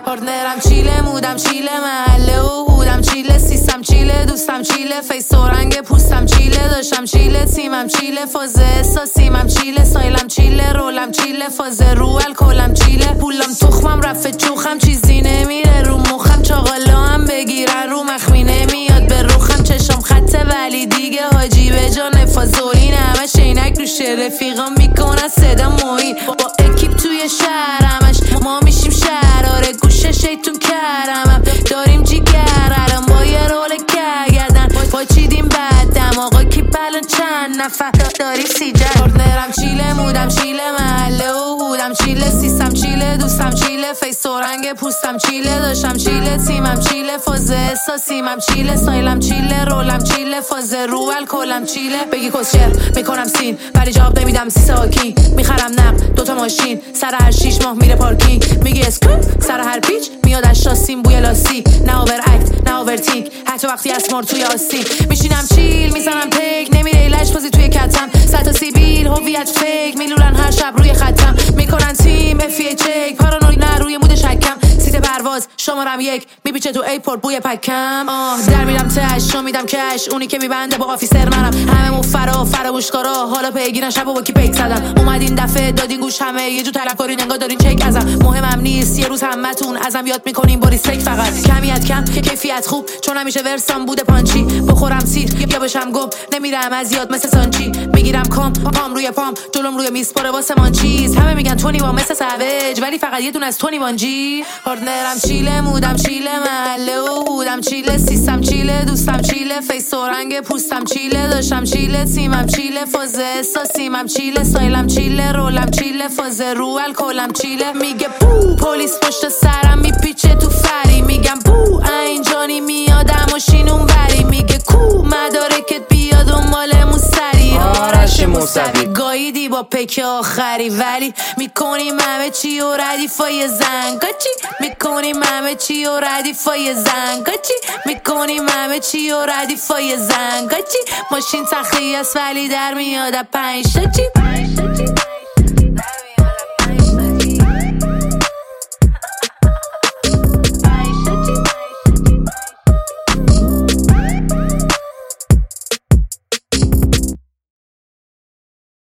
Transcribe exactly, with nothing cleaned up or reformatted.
پارتنرم چیله، مودم چیله، محله و هودم چیله، سیستم چیله، دوستم چیله، فیس و رنگ پوستم چیله، داشتم چیله، تیمم چیله، فاز احساسیمم چیله، سایلم چیله، رولم چیله، فاز رو الکلم چیله، پولم تخمم رفت چوخم، چیزی نمیره رو مخم، چاقالا هم بگیرن رو مخمی نمیاد به روخم، چشم خطه ولی دیگه حاجی به جا نفازوین، همه شینک روشه، رفیقام میکنن صدا موین، با اکیپ توی شهر همش ما میشیم شراره، گوشه شیطون کرمم داریم جیگر الان با یه رول گردن با چیدیم بدم آقا کی بلن چند نفر داری سیجر. پارتنرم چیله، مودم چیله، محله و هودم چیله، سیستم چیله، دوستم چیله، فیس و رنگ پوستم چیله، داشتم چیله، تیمم چیله، فاز احساسیمم چیله، سایلم چیله، رولم چیله، فاز رو الکلم چیله، بگی کسچر میکنم سین ولی جواب نمیدم سی ساکین، میخرم نقد دوتا ماشین سر هر شیش ماه میره پارکینگ، میگی اسکوپ سر هر پیچ میاد از شاسیم بوی لاستیک، نه اوور اکت نه اوور تینک حتی وقتی اسمار توی آستین، میشینم چیل میزنم پیک نمیره لش بازی توی کتم، صد تا سیبیل هویت فیک میلولن هر شب روی خطم، میکنن تیم افیه چک پارانوی نه روی مود شکم، سیت پرواز شمارم یک میپیچه تو ایپورت بوی پکم، آه در میرم تش شو میدم کش اونی که میبنده با آفیسر منم، همه مفرا فراموش کارا حالا پیگیرن شب و با کی پیک زدم، اومدین دفعه دادین گوش همه یه جو طلبکارین انگار دارین چک ازم، مهمم نیست یه روز همتون ازم یاد میکنین با ریسپکت، فقط کمیت کم که کیفیت خوب چون همیشه ورسام بوده پانچی، بخورم سیر یا بشم گم نمیرم از یاد مثل سانچی، میگیرم کام پام روی پام جلوم روی میز پاره واسه من چیز، همه میگن تونی با مثل سوج ولی فقط یه دونه از تونی وانجی، پارتنرم چیله، مودم چیله، محله و هودم چیله، سیستم چیله، دوستم چیله، فیس و رنگ پوستم چیله، داشتم چیله، تیمم چیله، فاز احساسیمم چیله، سایلم چیله، رولم چیله، فاز رو الکلم چیله، میگه بو پلیس پشت سرم میپیچه تو فری، میگم بو اینجانی میادم و شینون بری، میگه کو مدارکت بیاد و مالمون سری، آرش موسوی گاییدی با پک آخری ولی میکنیم همه چی و ردیفای زنگاچی، میکنیم همه چی و ردیفای زنگاچی، میکنیم همه چی و ردیفای زنگاچی، ماشین تخلیه است ولی در میاد پنج تا چی.